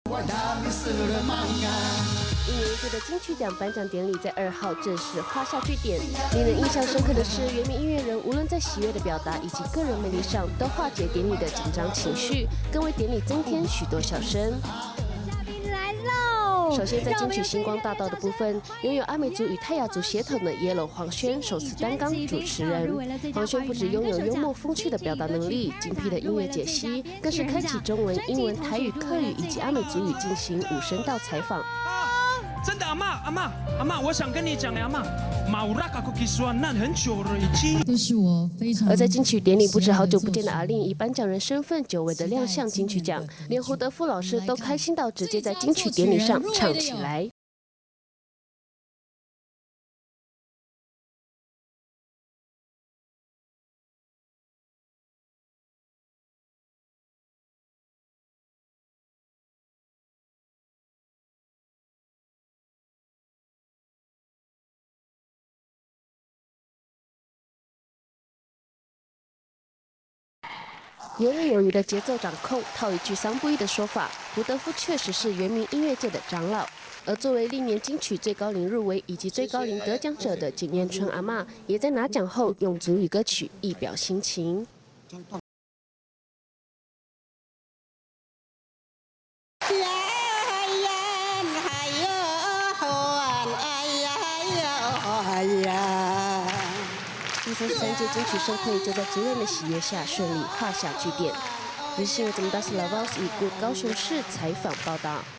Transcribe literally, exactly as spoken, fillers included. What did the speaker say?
一年一度的金曲奖颁奖典礼在二号正式画下句点。令人印象深刻的是，原名音乐人无论在喜悦的表达以及个人魅力上，都化解典礼的紧张情绪，更为典礼增添许多笑声。 首先，在金曲星光大道的部分，拥有阿美族与泰雅族血统的 Yellow 黄轩首次担纲主持人。黄轩不只拥有幽默风趣的表达能力、精辟的音乐解析，更是开启中文、英文、台语、客语以及阿美族语进行五声道采访。 真的，阿嬷，阿嬷，阿嬷，我想跟你讲，阿嬷，马乌拉卡库基说那很久了，已经。 这是我非常。 而在金曲典礼，不止好久不见的阿令以颁奖人身份久违的亮相金曲奖，连胡德夫老师都开心到直接在金曲典礼上唱起来。 游刃有余的节奏掌控，套一句桑布伊的说法，胡德夫确实是原民音乐界的长老。而作为历年金曲最高龄入围以及最高龄得奖者的简燕春阿嬷，也在拿奖后用族语歌曲一表心情。 第三十三届金曲盛会就在族人的喜悦下顺利画下句点。日新闻节目大是老 boss 已故高雄市采访报道。